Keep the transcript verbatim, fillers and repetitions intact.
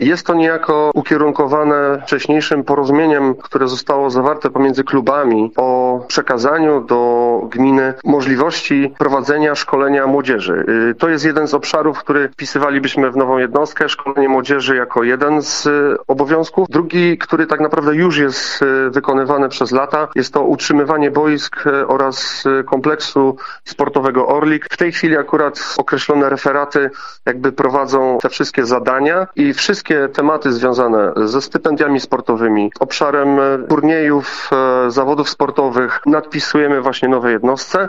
Jest to niejako ukierunkowane wcześniejszym porozumieniem, które zostało zawarte pomiędzy klubami o przekazaniu do gminy możliwości prowadzenia szkolenia młodzieży. To jest jeden z obszarów, który wpisywalibyśmy w nową jednostkę, szkolenie młodzieży jako jeden z obowiązków. Drugi, który tak naprawdę już jest wykonywany przez lata, jest to utrzymywanie boisk oraz kompleksu sportowego Orlik. W tej chwili akurat określone referaty jakby prowadzą te wszystkie zadania i wszystkie tematy związane ze stypendiami sportowymi, obszarem turniejów, zawodów sportowych nadpisujemy właśnie nowej jednostce.